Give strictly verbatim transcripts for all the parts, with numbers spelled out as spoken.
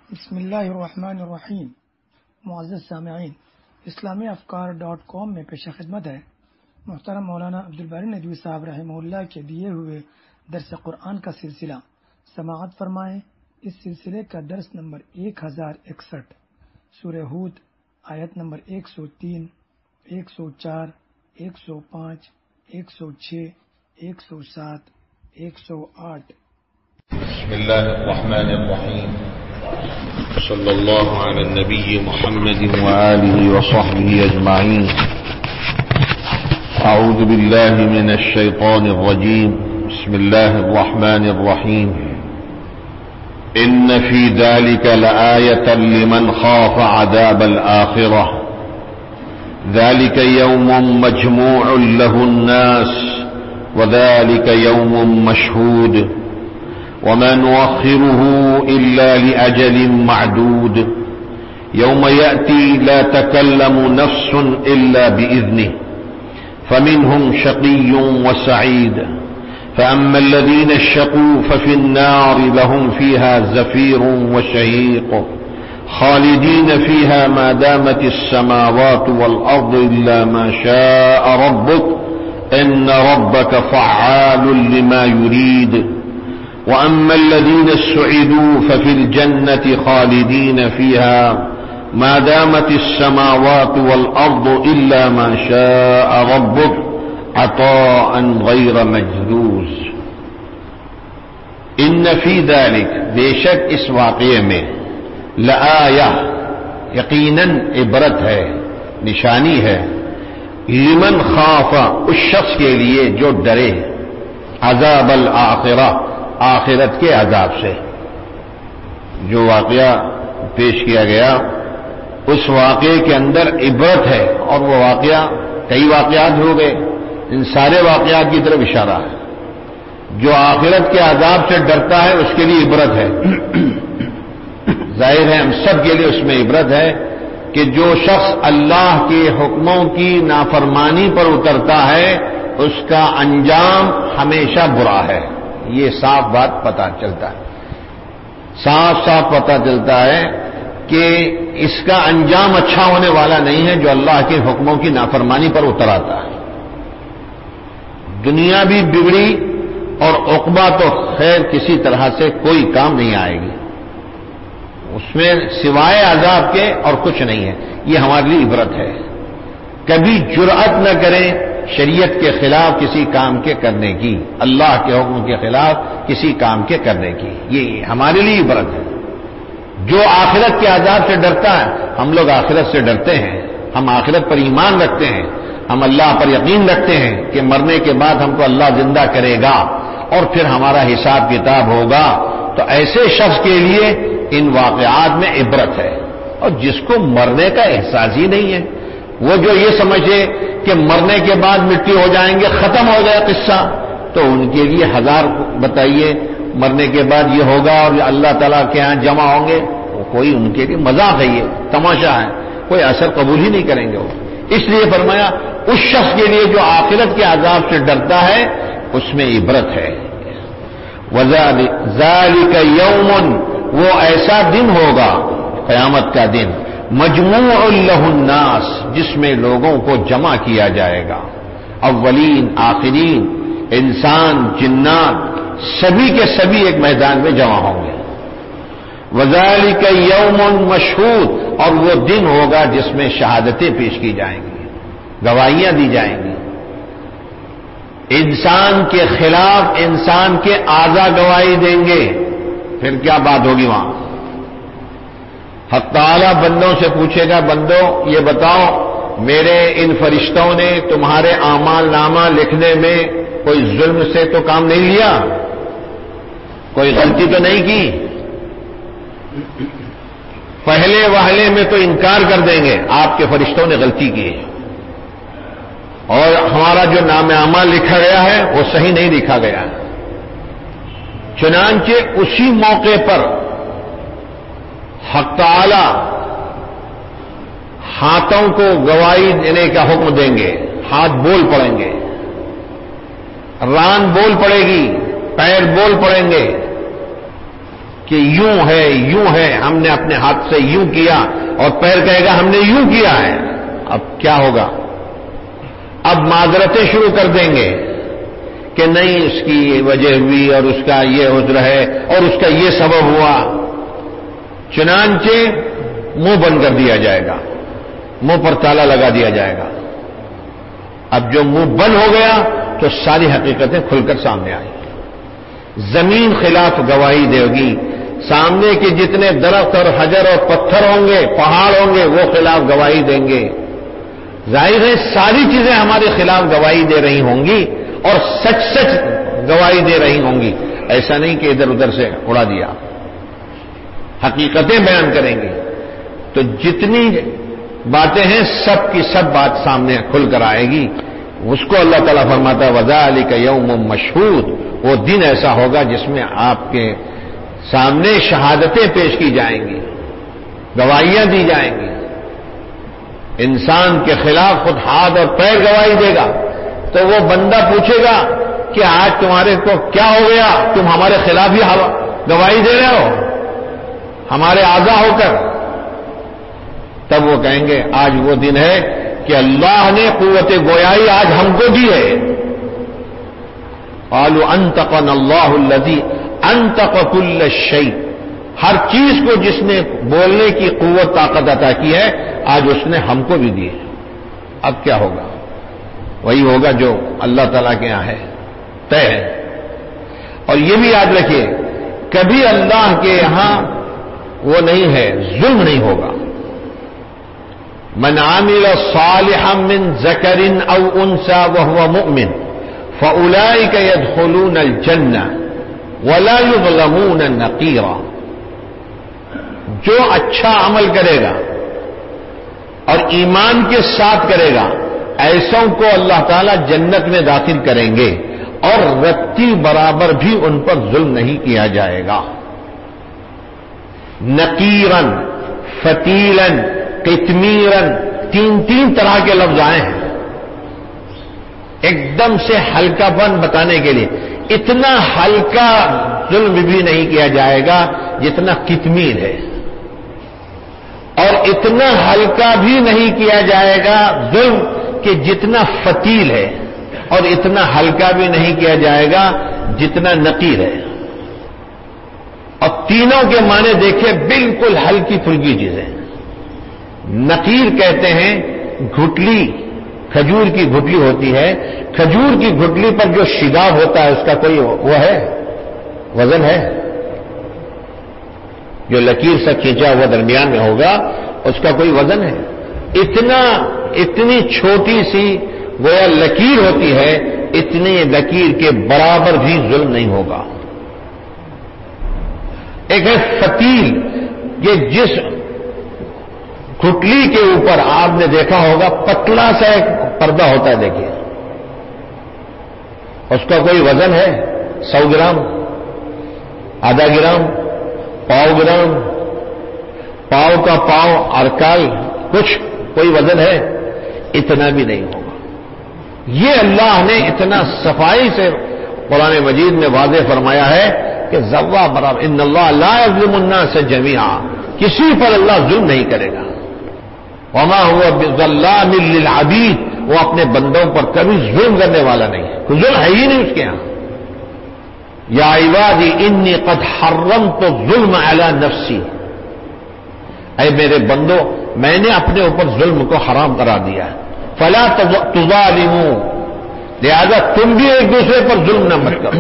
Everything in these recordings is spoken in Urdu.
بسم اللہ الرحمن الرحیم۔ معزز سامعین، اسلامی افکار ڈاٹ کام میں پیش خدمت ہے محترم مولانا عبدالباری ندوی صاحب رحمہ اللہ کے دیے ہوئے درس قرآن کا سلسلہ سماعت فرمائیں۔ اس سلسلے کا درس نمبر ایک ہزار اکسٹھ، سورہ ہود، آیت نمبر ایک سو تین، ایک سو چار، ایک سو پانچ، ایک سو چھ، ایک سو سات، ایک سو آٹھ۔ بسم اللہ الرحمن الرحیم، صلی اللہ علی النبی محمد وآلہ وصحبہ اجمعین۔ اعوذ باللہ من الشیطان الرجیم، بسم اللہ الرحمن الرحیم۔ ان فی ذلک لآیۃ لمن خاف عذاب الآخرہ، ذلک یوم مجموع له الناس وذلك يوم مشهود وما نؤخره إلا لأجل معدود يوم يأتي لا تكلم نفس إلا بإذنه فمنهم شقي وسعيد فأما الذين شقوا ففي النار لهم فيها زفير وشهيق خالدين فيها ما دامت السماوات والأرض إلا ما شاء ربك إن ربك فعال لما يريد وأما الذين سعدوا ففي الجنة خالدين فيها ما دامت السماوات والأرض إلا ما شاء ربك عطاء غير مجذوذ۔ ان فی ذلک، بے شک اس واقعے میں، لآیہ، یقیناً عبرت ہے، نشانی ہے، لمن خاف، اس شخص کے لیے جو ڈرے، عذاب الآخرہ، آخرت کے عذاب سے۔ جو واقعہ پیش کیا گیا اس واقعے کے اندر عبرت ہے، اور وہ واقعہ کئی واقعات ہو گئے، ان سارے واقعات کی طرف اشارہ ہے۔ جو آخرت کے عذاب سے ڈرتا ہے اس کے لیے عبرت ہے۔ ظاہر ہے ہم سب کے لیے اس میں عبرت ہے کہ جو شخص اللہ کے حکموں کی نافرمانی پر اترتا ہے اس کا انجام ہمیشہ برا ہے۔ یہ صاف بات پتہ چلتا ہے، صاف صاف پتہ چلتا ہے کہ اس کا انجام اچھا ہونے والا نہیں ہے جو اللہ کے حکموں کی نافرمانی پر اتر آتا ہے۔ دنیا بھی بگڑی اور عقبہ تو خیر کسی طرح سے کوئی کام نہیں آئے گی، اس میں سوائے عذاب کے اور کچھ نہیں ہے۔ یہ ہمارے لیے عبرت ہے۔ کبھی جرأت نہ کریں شریعت کے خلاف کسی کام کے کرنے کی، اللہ کے حکم کے خلاف کسی کام کے کرنے کی، یہ ہمارے لیے عبرت ہے۔ جو آخرت کے عذاب سے ڈرتا ہے، ہم لوگ آخرت سے ڈرتے ہیں، ہم آخرت پر ایمان رکھتے ہیں، ہم اللہ پر یقین رکھتے ہیں کہ مرنے کے بعد ہم کو اللہ زندہ کرے گا اور پھر ہمارا حساب کتاب ہوگا۔ تو ایسے شخص کے لیے ان واقعات میں عبرت ہے۔ اور جس کو مرنے کا احساس ہی نہیں ہے، وہ جو یہ سمجھے کہ مرنے کے بعد مٹی ہو جائیں گے، ختم ہو گیا قصہ، تو ان کے لیے ہزار بتائیے مرنے کے بعد یہ ہوگا اور اللہ تعالیٰ کے ہاں جمع ہوں گے، وہ کوئی ان کے لیے مذاق ہے، یہ تماشا ہے، کوئی اثر قبول ہی نہیں کریں گے وہ۔ اس لیے فرمایا اس شخص کے لیے جو آخرت کے عذاب سے ڈرتا ہے اس میں عبرت ہے۔ وَذَلِكَ يَوْمٌ، وہ ایسا دن ہوگا، قیامت کا دن، مجموع لہ الناس، جس میں لوگوں کو جمع کیا جائے گا، اولین آخرین، انسان جنات، سبھی کے سبھی ایک میدان میں جمع ہوں گے۔ وذالک یوم مشہود، اور وہ دن ہوگا جس میں شہادتیں پیش کی جائیں گی، گواہیاں دی جائیں گی۔ انسان کے خلاف انسان کے اعضا گواہی دیں گے، پھر کیا بات ہوگی وہاں؟ حق تعالی بندوں سے پوچھے گا، بندوں یہ بتاؤ میرے ان فرشتوں نے تمہارے اعمال نامہ لکھنے میں کوئی ظلم سے تو کام نہیں لیا، کوئی غلطی تو نہیں کی؟ پہلے وہلے میں تو انکار کر دیں گے آپ کے فرشتوں نے غلطی کی ہے اور ہمارا جو نام اعمال لکھا گیا ہے وہ صحیح نہیں لکھا گیا ہے۔ چنانچہ اسی موقع پر حق تعالی ہاتھوں کو گواہی دینے کا حکم دیں گے، ہاتھ بول پڑیں گے، ران بول پڑے گی، پیر بول پڑیں گے، کہ یوں ہے یوں ہے، ہم نے اپنے ہاتھ سے یوں کیا، اور پیر کہے گا ہم نے یوں کیا ہے. اب کیا ہوگا؟ اب معذرتیں شروع کر دیں گے کہ نہیں اس کی یہ وجہ ہوئی اور اس کا یہ عذر ہے اور اس کا یہ سبب ہوا. چنانچہ منہ بند کر دیا جائے گا، منہ پر تالا لگا دیا جائے گا. اب جو منہ بند ہو گیا تو ساری حقیقتیں کھل کر سامنے آئیں. زمین خلاف گواہی دے گی، سامنے کے جتنے درخت اور حجر اور پتھر ہوں گے، پہاڑ ہوں گے، وہ خلاف گواہی دیں گے. ظاہر ہے ساری چیزیں ہمارے خلاف گواہی دے رہی ہوں گی اور سچ سچ گواہی دے رہی ہوں گی. ایسا نہیں کہ ادھر ادھر سے اڑا دیا، حقیقتیں بیان کریں گے. تو جتنی باتیں ہیں سب کی سب بات سامنے کھل کر آئے گی. اس کو اللہ تعالیٰ فرماتا ہے وَذَلِكَ يَوْمٌ مَّشْهُودٌ. وہ دن ایسا ہوگا جس میں آپ کے سامنے شہادتیں پیش کی جائیں گی، گواہیاں دی جائیں گی. انسان کے خلاف خود ہاتھ اور پیر گواہی دے گا تو وہ بندہ پوچھے گا کہ آج تمہارے کو کیا ہو گیا، تم ہمارے خلاف ہی گواہی دے رہے ہو ہمارے اعضا ہو کر. تب وہ کہیں گے آج وہ دن ہے کہ اللہ نے قوت گویائی آج ہم کو دی ہے. قالوا انطقنا اللہ الذی انطق کل شیء. ہر چیز کو جس نے بولنے کی قوت طاقت عطا کی ہے آج اس نے ہم کو بھی دی ہے. اب کیا ہوگا؟ وہی ہوگا جو اللہ تعالیٰ کے یہاں ہے، طے ہے. اور یہ بھی یاد رکھیے کبھی اللہ کے یہاں وہ نہیں ہے، ظلم نہیں ہوگا. من عمل صالحا من ذکر او انثى وهو مؤمن فاولئک يدخلون الجنہ ولا يظلمون نقیرا. جو اچھا عمل کرے گا اور ایمان کے ساتھ کرے گا ایسوں کو اللہ تعالیٰ جنت میں داخل کریں گے اور رتی برابر بھی ان پر ظلم نہیں کیا جائے گا. نقیرن، فتیلن، قطمیرن، تین تین طرح کے لفظ آئے ہیں ایک دم سے ہلکا پن بتانے کے لیے. اتنا ہلکا ظلم بھی نہیں کیا جائے گا جتنا قطمیر ہے، اور اتنا ہلکا بھی نہیں کیا جائے گا ظلم کہ جتنا فتیل ہے، اور اتنا ہلکا بھی نہیں کیا جائے گا جتنا نقیر ہے. اور تینوں کے معنی دیکھیں بالکل ہلکی پھلکی چیزیں. نقیر کہتے ہیں گھٹلی، کھجور کی گھٹلی ہوتی ہے، کھجور کی گھٹلی پر جو شگاف ہوتا ہے اس کا کوئی وہ ہے، وزن ہے؟ جو لکیر سے کھینچا ہوا درمیان میں ہوگا اس کا کوئی وزن ہے؟ اتنا اتنی چھوٹی سی گویا لکیر ہوتی ہے، اتنی لکیر کے برابر بھی ظلم نہیں ہوگا. ایک ہے فتیل، یہ جس گھٹلی کے اوپر آپ نے دیکھا ہوگا پتلا سا ایک پردہ ہوتا ہے، دیکھیے اس کا کوئی وزن ہے؟ سو گرام، آدھا گرام، پاؤ گرام، پاؤ کا پاؤ ارکال، کچھ کوئی وزن ہے؟ اتنا بھی نہیں ہوگا. یہ اللہ نے اتنا صفائی سے قرآن مجید میں واضح فرمایا ہے کہ ذرہ برابر ان اللہ لا یظلم الناس جميعا، کسی پر اللہ ظلم نہیں کرے گا. وما هو بظلام للعبید، وہ اپنے بندوں پر کبھی ظلم کرنے والا نہیں ہے، کوئی ظلم ہے ہی نہیں اس کے ہاں. یا عبادی انی قد حرمت الظلم علی نفسی، اے میرے بندو میں نے اپنے اوپر ظلم کو حرام قرار دیا ہے. فلا تظالموا، لہذا تم بھی ایک دوسرے پر ظلم نہ مت کرو،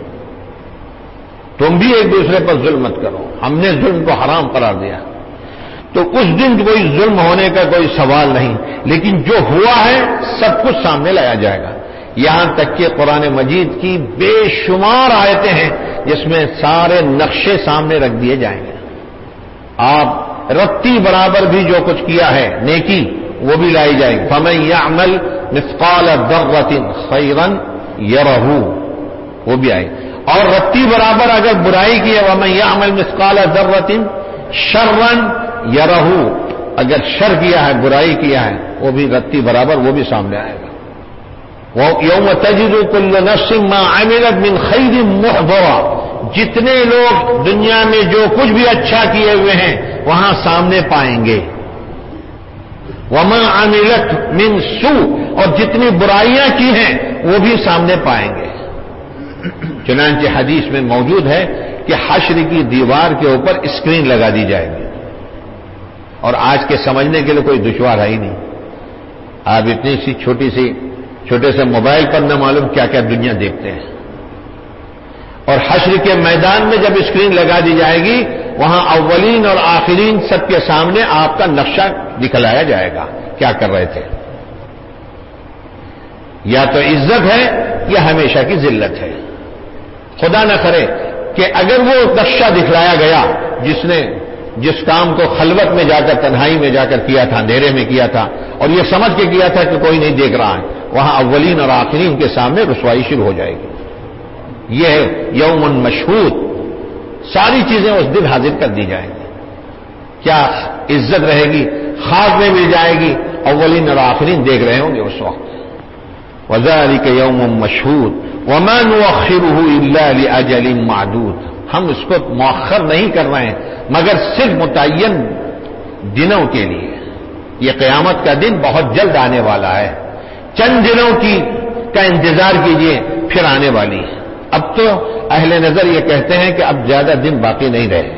تم بھی ایک دوسرے پر ظلم مت کرو، ہم نے ظلم کو حرام قرار دیا. تو اس دن کوئی ظلم ہونے کا کوئی سوال نہیں، لیکن جو ہوا ہے سب کچھ سامنے لایا جائے گا. یہاں تک کہ قرآن مجید کی بے شمار آیتیں ہیں جس میں سارے نقشے سامنے رکھ دیے جائیں گے. آپ رتی برابر بھی جو کچھ کیا ہے نیکی وہ بھی لائی جائے گی. فَمَن يَعْمَلْ مِثْقَالَ ذَرَّةٍ خَيْرًا يَرَهُ، وہ بھی آئے. اور رتی برابر اگر برائی کی ہے وَمَن يَعْمَلْ مِثْقَالَ ذَرَّةٍ شَرًّا يَرَهُ، اگر شر کیا ہے، برائی کیا ہے، وہ بھی رتی برابر وہ بھی سامنے آئے گا. وَيَوْمَ تَجِدُ كُلُّ نَفْسٍ مَا عَمِلَتْ مِنْ خَيْرٍ مُحْضَرًا، جتنے لوگ دنیا میں جو کچھ بھی اچھا کیے ہوئے ہیں وہاں سامنے پائیں گے. وما عملت من سوء، اور جتنی برائیاں کی ہیں وہ بھی سامنے پائیں گے. چنانچہ حدیث میں موجود ہے کہ حشر کی دیوار کے اوپر اسکرین لگا دی جائے گی، اور آج کے سمجھنے کے لیے کوئی دشوار ہے ہی نہیں. آپ اتنی سی چھوٹی سی چھوٹے سے موبائل پر نہ معلوم کیا کیا دنیا دیکھتے ہیں. اور حشر کے میدان میں جب اسکرین لگا دی جائے گی وہاں اولین اور آخرین سب کے سامنے آپ کا نقشہ دکھلایا جائے گا کیا کر رہے تھے. یا تو عزت ہے یا ہمیشہ کی ذلت ہے. خدا نہ کرے کہ اگر وہ نقشہ دکھلایا گیا جس نے جس کام کو خلوت میں جا کر تنہائی میں جا کر کیا تھا، اندھیرے میں کیا تھا، اور یہ سمجھ کے کیا تھا کہ کوئی نہیں دیکھ رہا ہے، وہاں اولین اور آخرین کے سامنے رسوائی شروع ہو جائے گی. یہ ہے یوم مشہود. ساری چیزیں اس دن حاضر کر دی جائیں گی. کیا عزت رہے گی، خاص میں مل جائے گی، اولین اور آخرین دیکھ رہے ہوں گے اس وقت. وذلک یوم مشہود وما نؤخره الا لاجل معدود. ہم اس کو مؤخر نہیں کر رہے ہیں مگر صرف متعین دنوں کے لیے. یہ قیامت کا دن بہت جلد آنے والا ہے. چند دنوں کی کا انتظار کیجئے، پھر آنے والی ہے. اب تو اہل نظر یہ کہتے ہیں کہ اب زیادہ دن باقی نہیں رہے،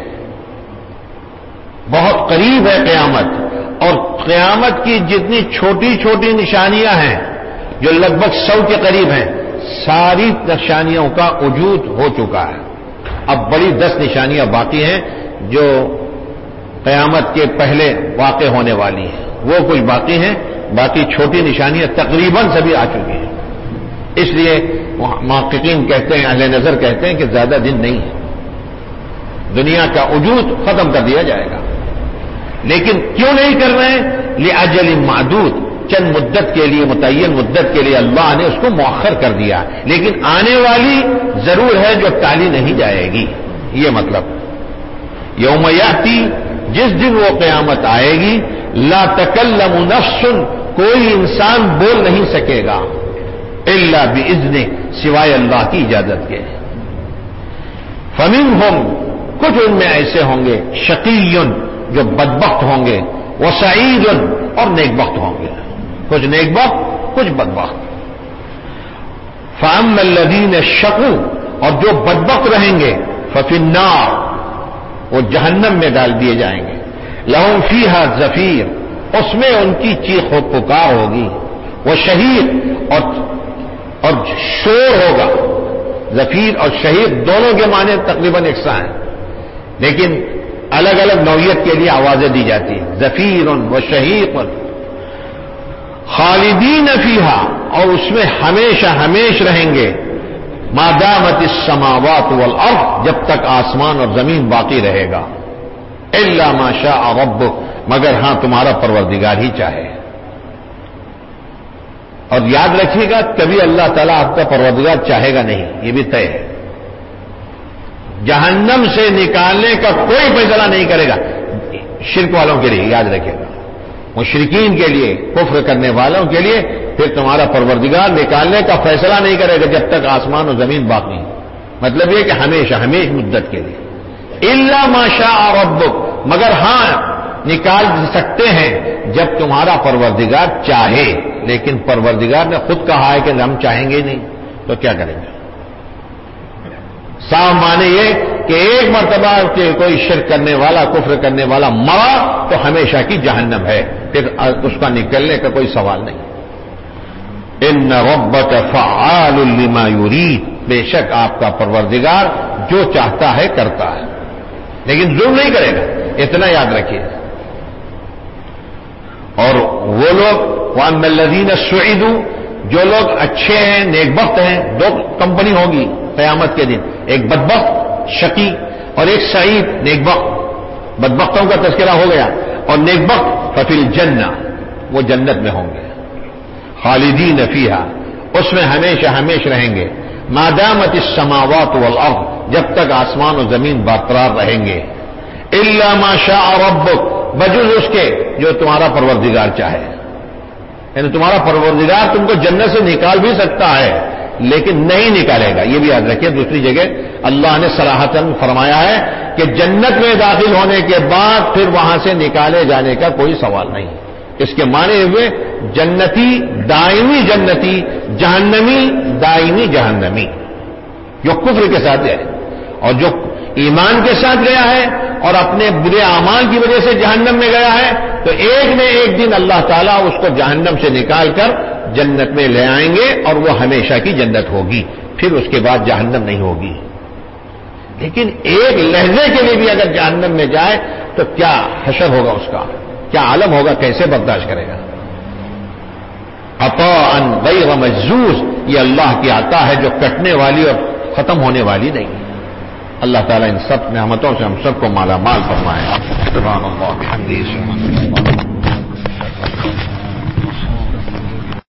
بہت قریب ہے قیامت. اور قیامت کی جتنی چھوٹی چھوٹی نشانیاں ہیں جو لگ بھگ سو کے قریب ہیں، ساری نشانیوں کا وجود ہو چکا ہے. اب بڑی دس نشانیاں باقی ہیں جو قیامت کے پہلے واقع ہونے والی ہیں، وہ کچھ باقی ہیں. باقی چھوٹی نشانیاں تقریباً سبھی آ چکی ہیں. اس لیے محققین کہتے ہیں، اہل نظر کہتے ہیں کہ زیادہ دن نہیں ہے، دنیا کا وجود ختم کر دیا جائے گا. لیکن کیوں نہیں کر رہے ہیں؟ لأجل معدود، چند مدت کے لیے، متعین مدت کے لیے اللہ نے اس کو مؤخر کر دیا. لیکن آنے والی ضرور ہے جو ٹالی نہیں جائے گی. یہ مطلب یوم یاتی، جس دن وہ قیامت آئے گی، لا تکلم نفس، کوئی انسان بول نہیں سکے گا، الا باذنہ، سوائے اللہ کی اجازت کے. فمنہم، کچھ ان میں ایسے ہوں گے، شقی، جو بدبخت ہوں گے، وسعید، اور نیک بخت ہوں گے. کچھ نیک بخت، کچھ بدبخت. فاما الذین شقوا، اور جو بدبخت رہیں گے، ففی النار، وہ جہنم میں ڈال دیے جائیں گے. لہم فیہا زفیر، اس میں ان کی چیخ و پکار ہوگی. وہ شہیق، اور اور شور ہوگا. زفیر اور شہیق دونوں کے معنی تقریباً یکساں ہیں، لیکن الگ الگ نوعیت کے لیے آوازیں دی جاتی ہیں. زفیر و شہیق. خالدین فیہا، اور اس میں ہمیشہ ہمیش رہیں گے. ما دامت السماوات والارض، جب تک آسمان اور زمین باقی رہے گا. الا ما شاء ربک، مگر ہاں تمہارا پروردگار ہی چاہے. اور یاد رکھیے گا کبھی اللہ تعالیٰ آپ کا پروردگار چاہے گا نہیں، یہ بھی طے ہے. جہنم سے نکالنے کا کوئی فیصلہ نہیں کرے گا شرک والوں کے لیے، یاد رکھیے گا. مشرکین کے لیے، کفر کرنے والوں کے لیے پھر تمہارا پروردگار نکالنے کا فیصلہ نہیں کرے گا جب تک آسمان و زمین باقی. مطلب یہ کہ ہمیشہ ہمیش مدت کے لیے. الا ما شاء ربک، مگر ہاں نکال سکتے ہیں جب تمہارا پروردگار چاہے. لیکن پروردگار نے خود کہا ہے کہ ہم چاہیں گے نہیں تو کیا کریں گے. صاف معنی یہ کہ ایک مرتبہ کہ کوئی شرک کرنے والا، کفر کرنے والا مرا تو ہمیشہ کی جہنم ہے، پھر اس کا نکلنے کا کوئی سوال نہیں. ان ربک فعال لما یرید، بے شک آپ کا پروردگار جو چاہتا ہے کرتا ہے، لیکن ظلم نہیں کرے گا، اتنا یاد رکھیے. اور وہ لوگ وَأَمَّا الَّذِينَ سُعِدُوا، جو لوگ اچھے ہیں، نیک بخت ہیں، دو کمپنی ہوگی قیامت کے دن، ایک بدبخت شقی اور ایک سعید نیک بخت. بدبختوں کا تذکرہ ہو گیا. اور نیک بخت ففی الجنہ، وہ جنت میں ہوں گے. خالدین فیہا، اس میں ہمیشہ ہمیش رہیں گے. ما دامت السماوات والارض، جب تک آسمان و زمین برقرار رہیں گے. الا ما شاء ربک، بجز اس کے جو تمہارا پروردگار چاہے. یعنی تمہارا پروردگار تم کو جنت سے نکال بھی سکتا ہے، لیکن نہیں نکالے گا. یہ بھی یاد رکھیں. دوسری جگہ اللہ نے صراحتاً فرمایا ہے کہ جنت میں داخل ہونے کے بعد پھر وہاں سے نکالے جانے کا کوئی سوال نہیں. اس کے معنی ہوئے جنتی دائمی جنتی، جہنمی دائمی جہنمی. جو کفر کے ساتھ ہے اور جو ایمان کے ساتھ گیا ہے اور اپنے برے اعمال کی وجہ سے جہنم میں گیا ہے، تو ایک نہ ایک دن اللہ تعالیٰ اس کو جہنم سے نکال کر جنت میں لے آئیں گے اور وہ ہمیشہ کی جنت ہوگی. پھر اس کے بعد جہنم نہیں ہوگی. لیکن ایک لہجے کے لیے بھی اگر جہنم میں جائے تو کیا حشر ہوگا، اس کا کیا عالم ہوگا، کیسے برداشت کرے گا. عطاء غیر مجزوز، یہ اللہ کی عطا ہے جو کٹنے والی اور ختم ہونے والی نہیں. اللہ تعالیٰ ان سب نعمتوں سے ہم سب کو مالا مال فرمائے. سبحان اللہ بحمدہ.